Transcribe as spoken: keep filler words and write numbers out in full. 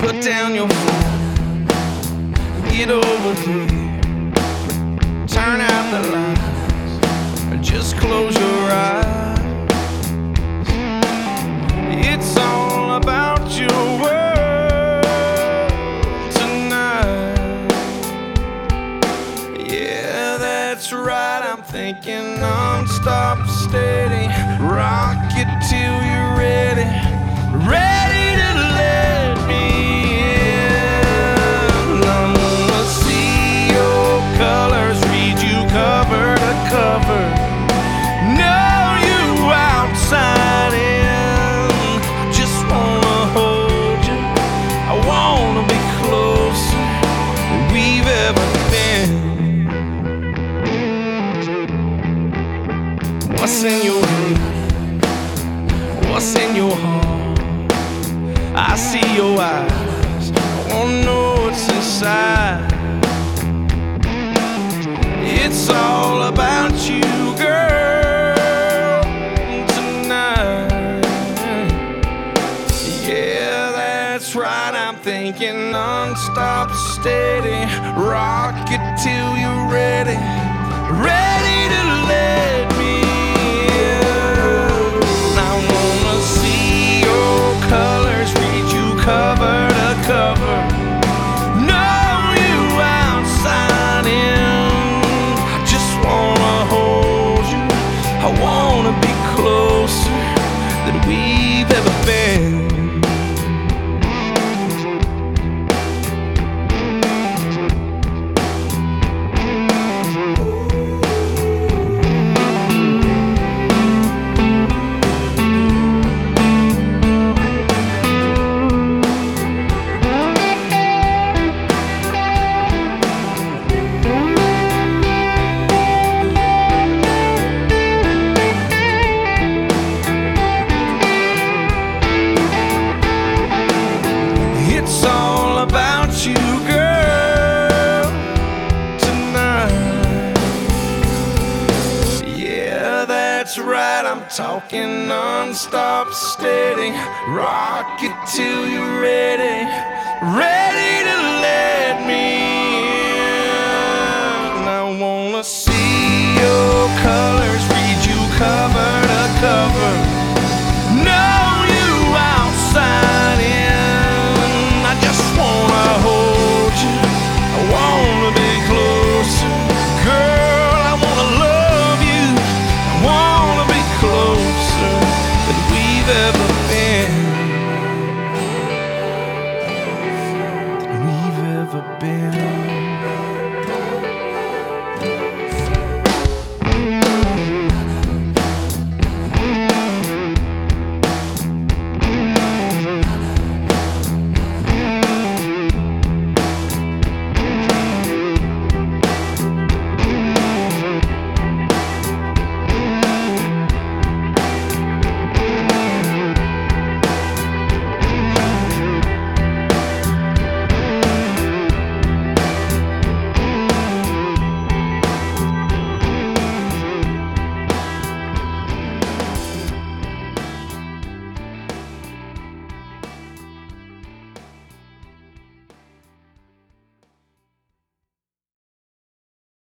Put down your phone, get over here, turn out the lights, or just close your eyes. It's all about your world tonight. Yeah, that's right, I'm thinking non-stop steady. Rock it till you're ready, ready to let me in. I wanna see your colors, read you cover to cover, know you outside in. Just wanna hold you, I wanna be closer than we've ever been. What's in your head? What's in your heart? I see your eyes, I wanna know what's inside. It's all about you, girl, tonight. Yeah, that's right, I'm thinking non-stop steady. Rock it till you're ready, ready to let me in. I wanna see your colors, read you cover to cover, know you outside in. I just wanna hold you, I wanna be closer than we've ever been. It's all about you, girl, tonight. Yeah, that's right, I'm talking non-stop steady. Rock it till you're ready, ready to let me in. I wanna see your colors, read you cover to cover, know you outside in. I just wanna hold you, I wanna be closer. Girl, I wanna love you, I wanna be closer than we've ever